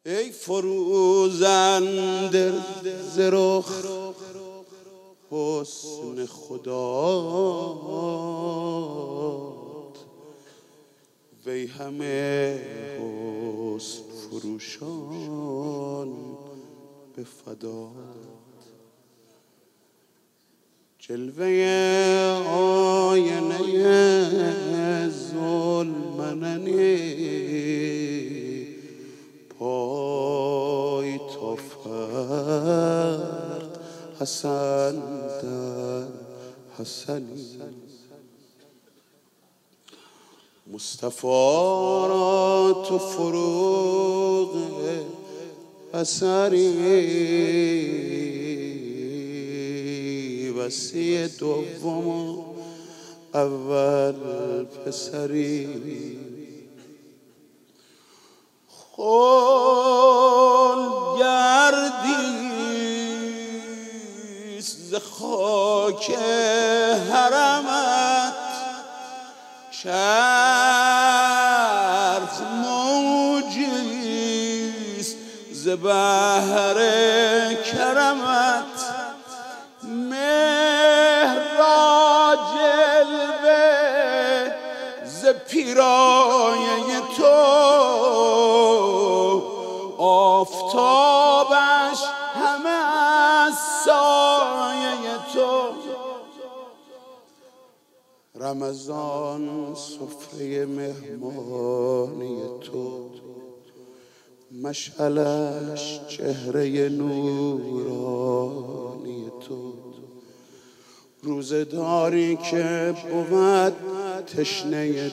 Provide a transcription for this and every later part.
ای فروزنده ز رخ حسن خدات، وی همه حسن فروشان به فدات. جلوه آینه ذوالمننی، پای تا فرق حسن در حسنی. مصطفی را تو فروغ اثری، وصی دوم اول پسری. خل گردیست ز خاک حرمت، چرخ موجیست ز بحر کرمت. مهر را جلوه ز پیرایه تو، آفتابش همه از سایه تو. رمضان سفره مهمانی تو، مشعلش چهره نورانی تو. روزداری که بود تشنه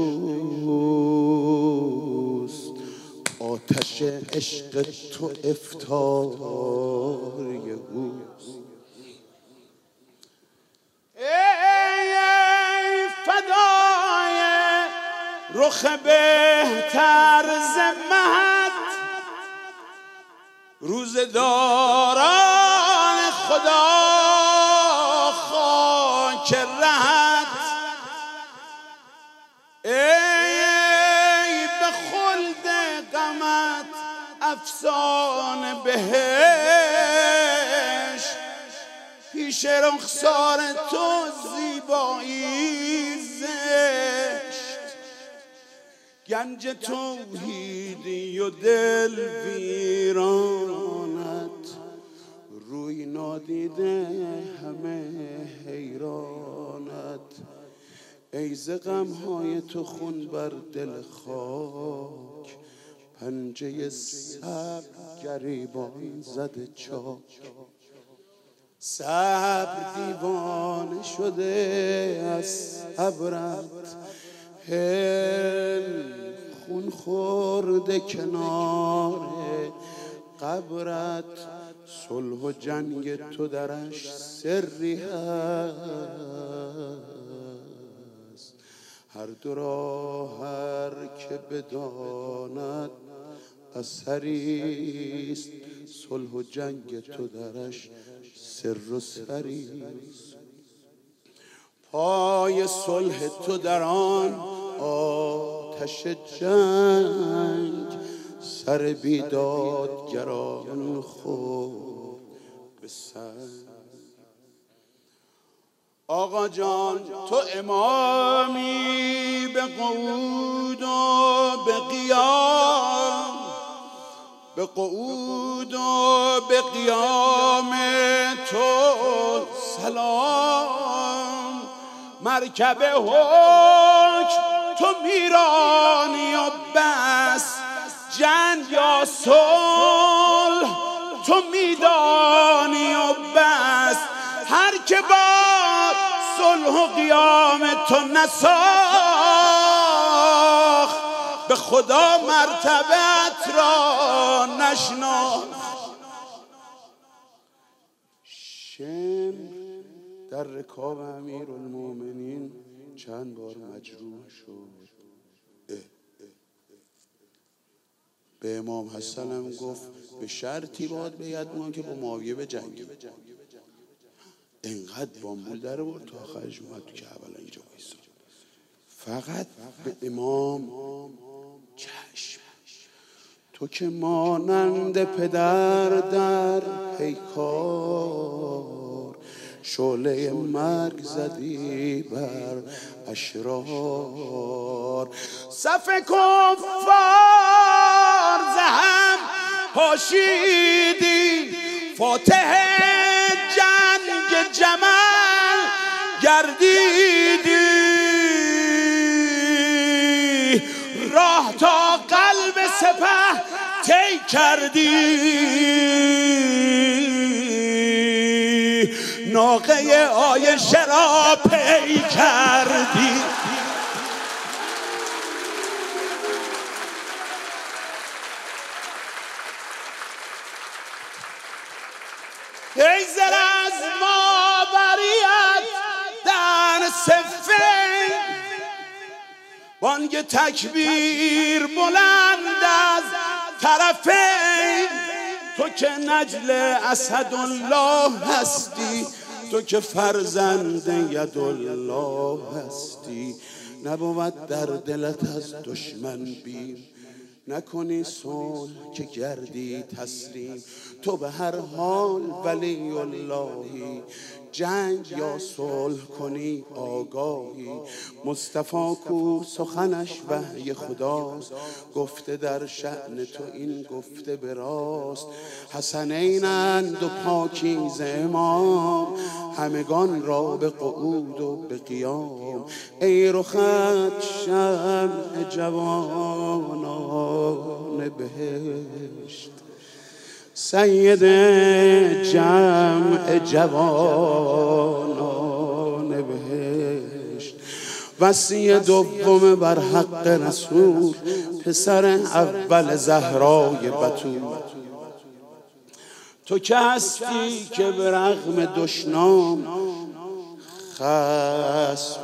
دوست، آتش عشق تو افطاری اوست. ای فدای رخ بهتر ز مهد، روزداران خدا خاک رهت. ای به خلد غمت افسانه بهشت، پیش رخسار تو زیبایی زشت. گنج توحیدی و دل ویرانت، روی نادیده همه حیرانت. ای ز غمهای تو خون بر دل خاک، پنجه صبر گریبان زده چاک. صبر دیوانه شده از صبرت، هل خون خورده کنار قبرت. صلح و جنگ تو درش سری هست، هر دو را هر که بداند اثریست. صلح و جنگ تو درش سر و سریست. پای صلح تو در آن آتش جنگ، سر بیدادگران خود به سنگ. آقا جان تو امامی به قعود و به قیام، به قعود و به قیام تو سلام. مرکب حکم تو میرانی و بس، جنگ یا صلح تو میدانی و بس. هر که با صلح و قیام تو نساخت، به خدا مرتبت را نشناخت. شمر در رکاب امیرالمومنین چند بار مجروح شد. به امام حسن هم گفت به شرطی باید بیعت ما که با معاویه به جنگ. انقدر بامبول در آورد تا آخرش اومد تو کربلا اینجا وایساد. فقط به امام چشم تو که مانند پدر در پیکار شعله مرگ زدی بر اشرار، صف کفار زهم پاشیدی، فاتح جنگ جمل گردیدی، راه تا قلب سپه طی کردی، ناقه عایشه را پی کردی. ای زر از مابریت در صفین، بانگ تکبیر بلند از طرفین، تو که نجل اسدالله هستی، تو که فرزند یدالله هستی، نبود در دلت از دشمن بیم، نکنی صلح که گردی تسلیم، تو به هر حال ولی اللهی، جنگ یا صلح کنی آگاهی. مصطفی کو سخنش وحی خداست، گفته در شأن تو این گفته به راست، حسنینند و پاکیزه امام، همگان را به قعود و به قیام. ای رخت شمع جوانان بهشت، سید جمع جوانان بهشت، وصی دوم بر حق رسول، پسر اول زهرای بتول. تو که هستی که به رغم دشنام خصم،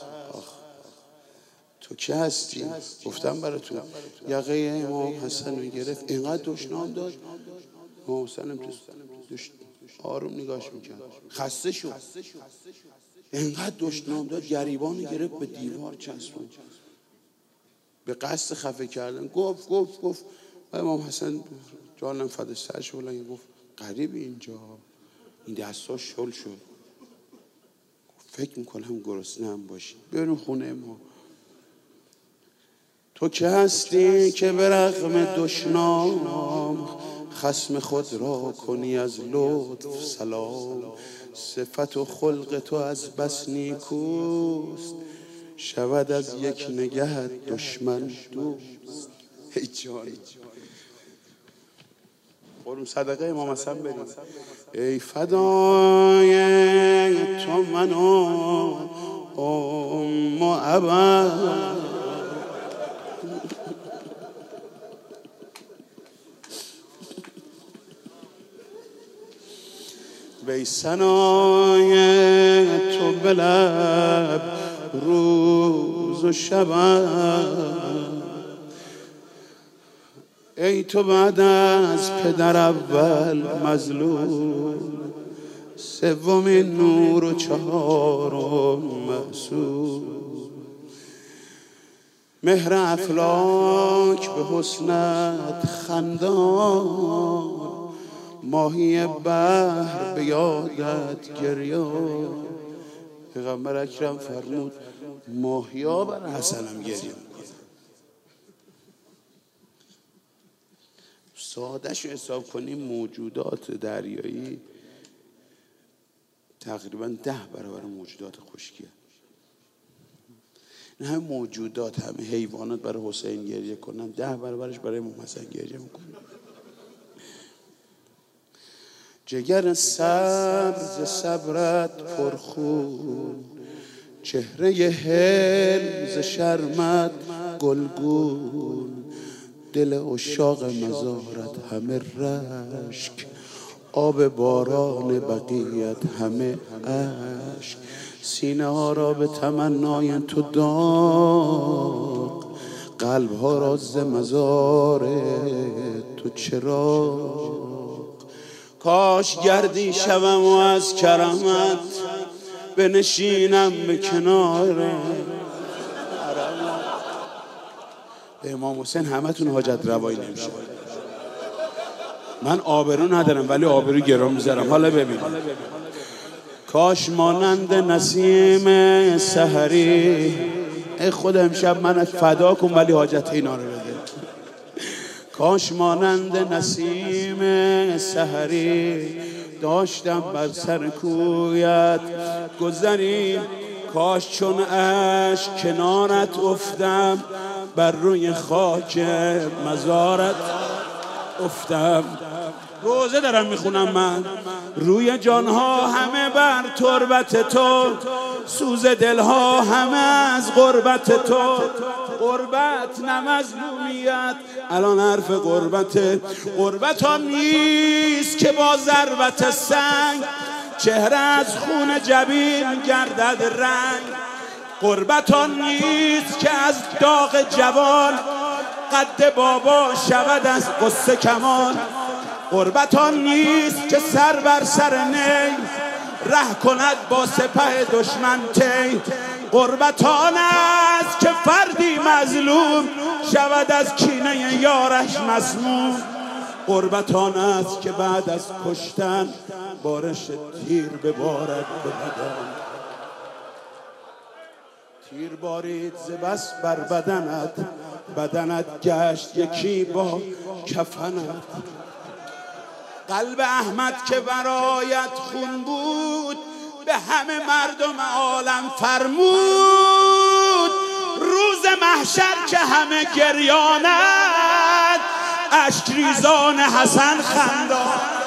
تو که هستی، گفتم براتون یقه امام حسن رو گرفت، اینقدر دشنام داشت، امام حسن هم آروم نگاش میکرد، خسته شد، اینقدر دشنام داد، گریبان گرفت به دیوار چسبوند، به قصد خفه کردن. گفت و امام حسن جانم فداش سرش بلند گفت غریب اینجا، این دستاش شل شد، فکر میکنم گرسنه هم باشی، بریم خونه ما. تو که هستی که به رغم دشنام، خصم خود را کنی از لطف سلام، صفت و خلق تو از بس نیکوست، شود از یک نگهت دشمن دوست. ای جان بریم صدقه امام حسن بریم. ای فدای تو من و ام و ابا، وی ثنای تو به لب روز و شب، ای تو بعد از پدر اول مظلوم، سومین نور و چهارم معصوم، مهر افلاک به حسنت خندان، ماهی بحر به یادت گریان. پیغمبر اکرم فرمود ماهی ها بر حسنم گریه میکنن. ساده‌شو حساب کنیم موجودات دریایی تقریبا 10 برابر موجودات خشکی. این همه موجودات، همه حیوانات برای حسین گریه کنن، 10 برابرش برای امام حسن گریه میکنن. جگر سبز صبرت پرخون، چهره حلم ز شرمت گلگون، دل عشاق مزارت همه رشک، آب باران بقیت همه اشک، سینه ها را به تمنای تو داغ، قلب ها را ز مزار تو چراغ. کاش گردی شوم و از کرمت بنشینم به کنار. به امام حسین همه تون حاجت روایی نمیشه. من آبرو ندارم ولی آبرو گرام میذارم. حالا ببین. کاش مانند نسیم سحری، ای خدا امشب من فدا کن ولی حاجت اینا رو بده. کاش مانند نسیم سحری داشتم بر سر کویت گذری، کاش چون اشک کنارت افتم بر روی خاک مزارت افتم. روزه دارم میخونم من. روی جانها همه بر تربت تو، سوز دلها همه از غربت تو. غربت نه مظلومیت، الان حرف غربته. غربت آن نیست که با ضربت سنگ چهره از خون جبین گردد رنگ. غربت آن نیست که از داغ جوان قد بابا شود از غصه کمان. غربت آن نیست که سر بر سر نی ره کند با سپه دشمن طی. غربت آن است که فردی مظلوم شود از کینه یارش مسموم. غربت آن است که بعد از کشتن بارش تیر ببارد به بدن. تیر بارید ز بس بر بدنت، بدنت گشت یکی با کفنت. قلب احمد که برایت خون بود به همه مردم عالم فرمود. روز محشر که همه گریانند اشک ریزان حسن خندان.